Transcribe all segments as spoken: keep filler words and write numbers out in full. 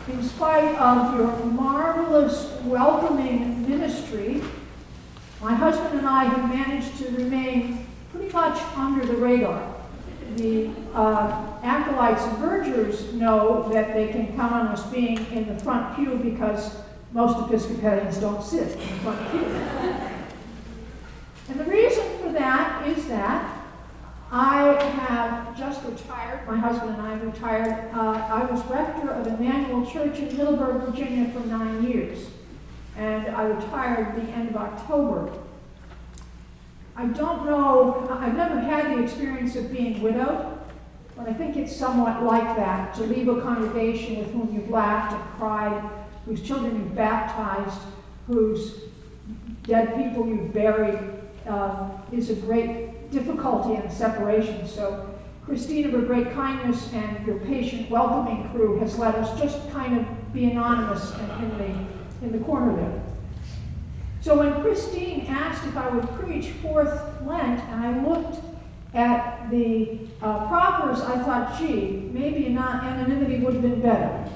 in spite of your marvelous welcoming ministry, my husband and I have managed to remain pretty much under the radar. The uh, acolytes and vergers know that they can count on us being in the front pew because most Episcopalians don't sit in the front pew. And the reason for that is that I have just retired, my husband and I retired. Uh, I was rector of Emmanuel Church in Middleburg, Virginia for nine years. And I retired the end of October. I don't know, I've never had the experience of being widowed, but I think it's somewhat like that, to leave a congregation with whom you've laughed and cried, whose children you've baptized, whose dead people you've buried, uh, is a great difficulty and separation. So Christine, of her great kindness and your patient welcoming crew, has let us just kind of be anonymous in, in, the, in the corner there. So when Christine asked if I would preach fourth Lent, and I looked at the uh, propers, I thought, gee, maybe not anonymity would have been better.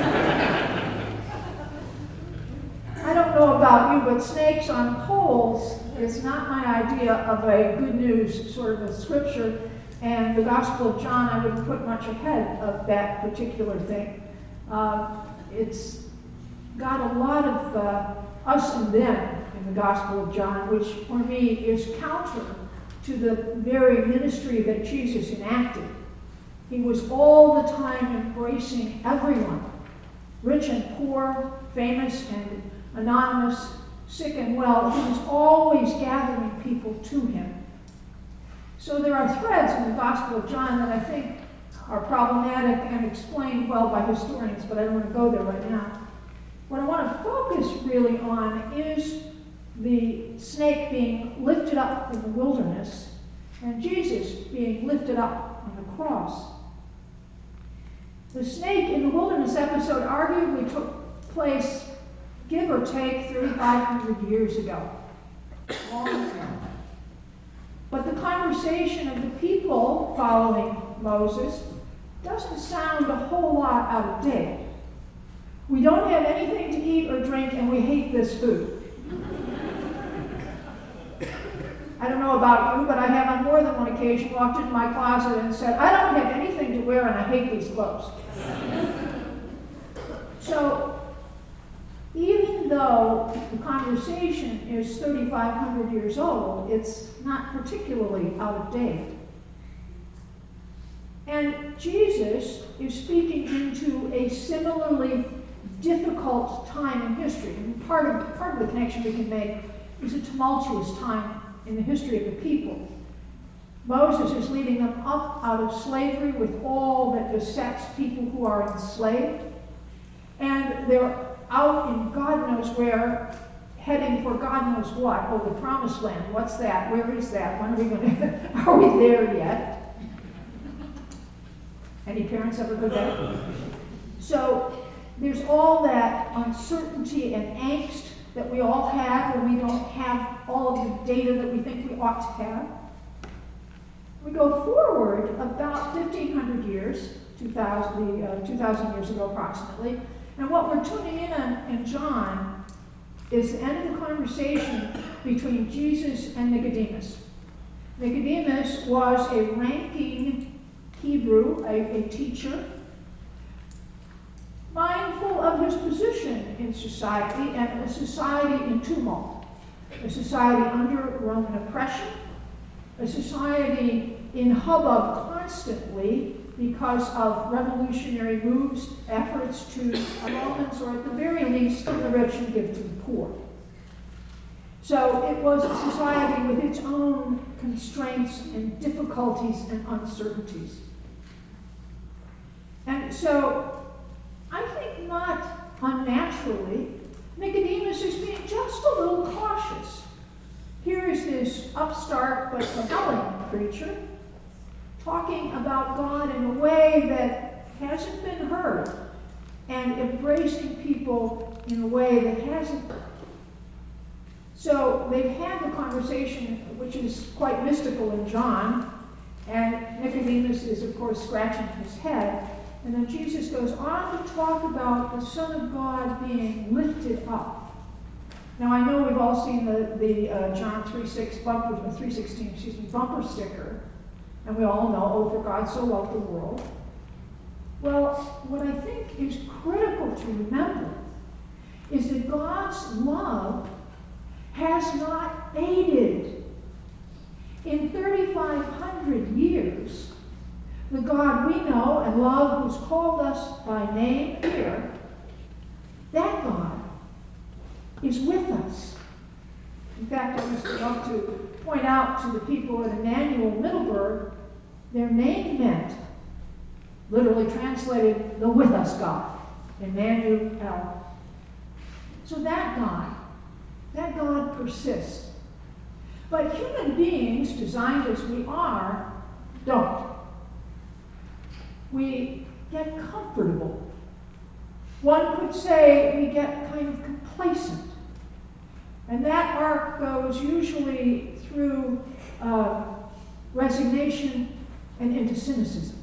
I don't know about you, but snakes on poles is not my idea of a good news sort of a scripture, and the Gospel of John I wouldn't put much ahead of that particular thing. Uh, it's got a lot of uh, us and them in the Gospel of John, which for me is counter to the very ministry that Jesus enacted. He was all the time embracing everyone, rich and poor, famous and anonymous, sick and well. He was always gathering people to him. So there are threads in the Gospel of John that I think are problematic and explained well by historians, but I don't want to go there right now. What I want to focus really on is the snake being lifted up in the wilderness and Jesus being lifted up on the cross. The snake in the wilderness episode arguably took place, give or take, thirty-five hundred years ago. Long ago. But the conversation of the people following Moses doesn't sound a whole lot out of date. We don't have anything to eat or drink, and we hate this food. I don't know about you, but I have on more than one occasion walked into my closet and said, I don't have anything to wear and I hate these clothes. So, even though the conversation is thirty-five hundred years old, it's not particularly out of date. And Jesus is speaking into a similarly difficult time in history. And part of, part of the connection we can make is a tumultuous time in the history of the people. Moses is leading them up out of slavery with all that besets people who are enslaved. And they're out in God knows where, heading for God knows what. Oh, the promised land. What's that? Where is that? When are we going to, are we there yet? Any parents ever heard that? So there's all that uncertainty and angst that we all have when we don't have all of the data that we think we ought to have. We go forward about fifteen hundred years, two thousand, the, uh, two thousand years ago approximately, and what we're tuning in on in John is the end of the conversation between Jesus and Nicodemus. Nicodemus was a ranking Hebrew, a, a teacher, mindful of his position in society and a society in tumult, a society under Roman oppression, a society in hubbub constantly because of revolutionary moves, efforts to Romans, or at the very least, give the rich and give to the poor. So it was a society with its own constraints and difficulties and uncertainties. And so I think not unnaturally, Nicodemus is being just a little cautious. Here is this upstart but compelling preacher talking about God in a way that hasn't been heard and embracing people in a way that hasn't been. So they've had the conversation, which is quite mystical in John, and Nicodemus is, of course, scratching his head. And then Jesus goes on to talk about the Son of God being lifted up. Now I know we've all seen the, the uh, John three six bumper, three sixteen, excuse me, bumper sticker, and we all know, oh, for God so loved the world. Well, what I think is critical to remember is that God's love has not faded. In thirty-five hundred years, the God we know and love, who's called us by name here, that God is with us. In fact, I used to love to point out to the people at Emmanuel Middleburg, their name meant, literally translated, the with us God. Emmanuel. So that God, that God persists. But human beings, designed as we are, don't. We get comfortable. One could say we get kind of complacent. And that arc goes usually through uh, resignation and into cynicism.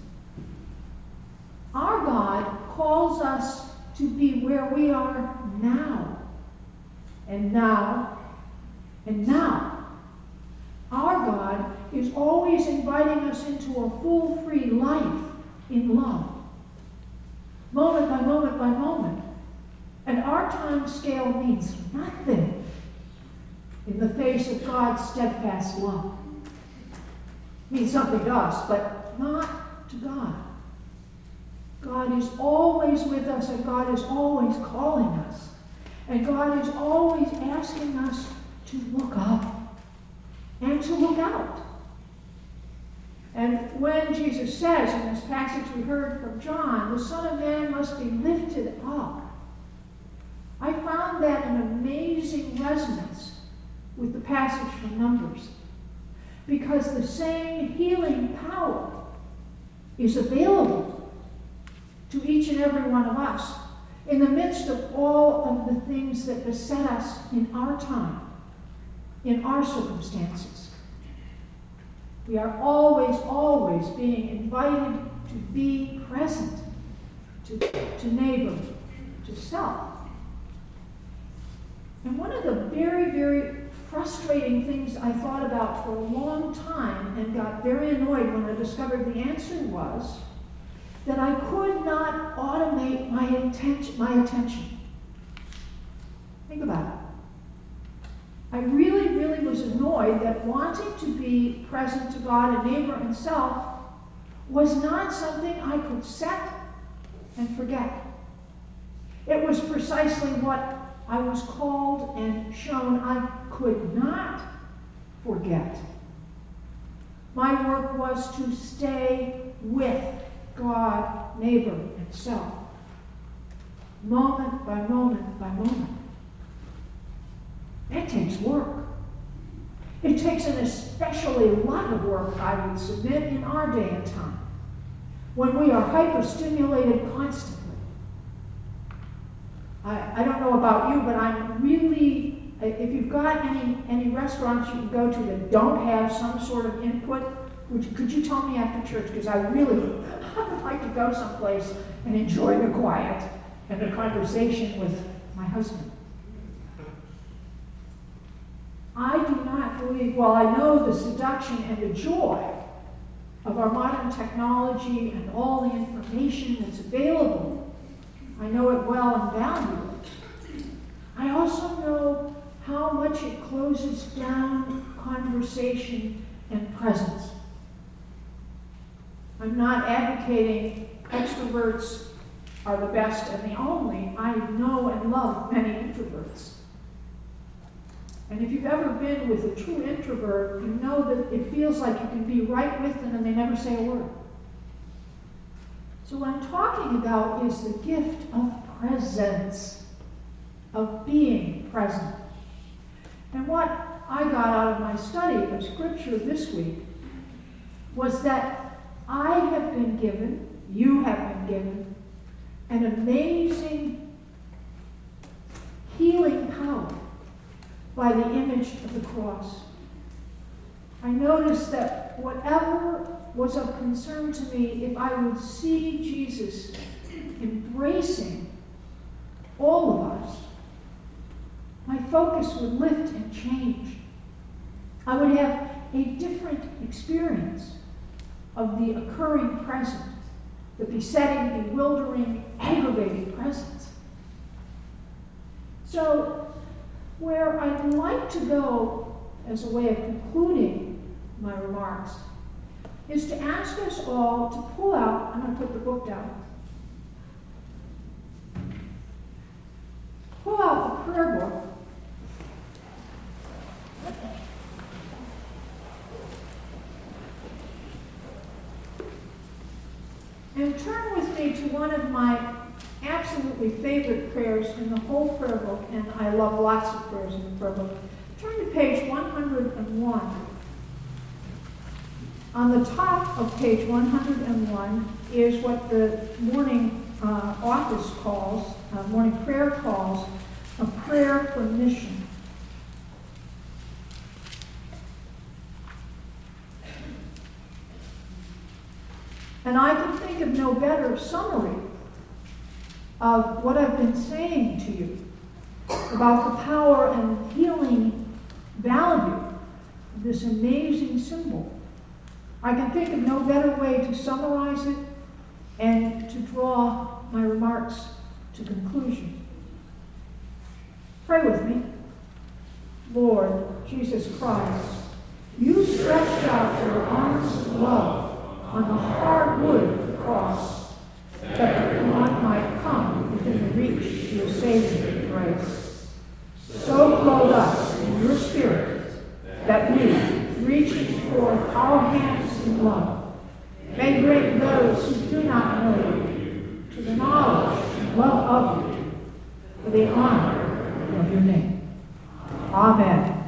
Our God calls us to be where we are now, and now, and now. Our God is always inviting us into a full, free life in love, moment by moment by moment. And our time scale means nothing in the face of God's steadfast love. It means something to us, but not to God. God is always with us, and God is always calling us. And God is always asking us to look up and to look out. And when Jesus says in this passage we heard from John, the Son of Man must be lifted up, I found that an amazing resonance with the passage from Numbers, because the same healing power is available to each and every one of us in the midst of all of the things that beset us in our time, in our circumstances. We are always, always being invited to be present to, to neighbor, to self. And one of the very, very frustrating things I thought about for a long time and got very annoyed when I discovered the answer was that I could not automate my attention. My attention. Think about it. I really, really was annoyed that wanting to be present to God and neighbor and self was not something I could set and forget. It was precisely what I was called and shown I could not forget. My work was to stay with God, neighbor, and self, moment by moment by moment. That takes work. It takes an especially lot of work, I would submit, in our day and time, when we are hyper-stimulated constantly. I, I don't know about you, but I'm really, if you've got any, any restaurants you can go to that don't have some sort of input, would you, could you tell me after church? Because I really I would like to go someplace and enjoy the quiet and the conversation with my husband. I do not believe, while I know the seduction and the joy of our modern technology and all the information that's available, I know it well and value it. I also know how much it closes down conversation and presence. I'm not advocating extroverts are the best and the only. I know and love many introverts. And if you've ever been with a true introvert, you know that it feels like you can be right with them and they never say a word. So what I'm talking about is the gift of presence, of being present. And what I got out of my study of Scripture this week was that I have been given, you have been given, an amazing healing power by the image of the cross. I noticed that whatever was of concern to me, if I would see Jesus embracing all of us, my focus would lift and change. I would have a different experience of the occurring present, the besetting, bewildering, aggravating presence. So, where I'd like to go as a way of concluding my remarks is to ask us all to pull out, I'm going to put the book down, pull out the prayer book. And turn with me to one of my absolutely favorite prayers in the whole prayer book, and I love lots of prayers in the prayer book. Turn to page one hundred one. On the top of page one hundred one is what the morning uh, office calls, uh, morning prayer calls, a prayer for mission. And I can think of no better summary of what I've been saying to you about the power and healing value of this amazing symbol. I can think of no better way to summarize it and to draw my remarks to conclusion. Pray with me. Lord Jesus Christ, you stretched out your arms of love on the hard wood of the cross, that the one might come within the reach of your saving grace. So clothe us in your Spirit, that we, reaching forth our hands in love, may bring those who do not know you to the knowledge and love of you, for the honor of your name. Amen.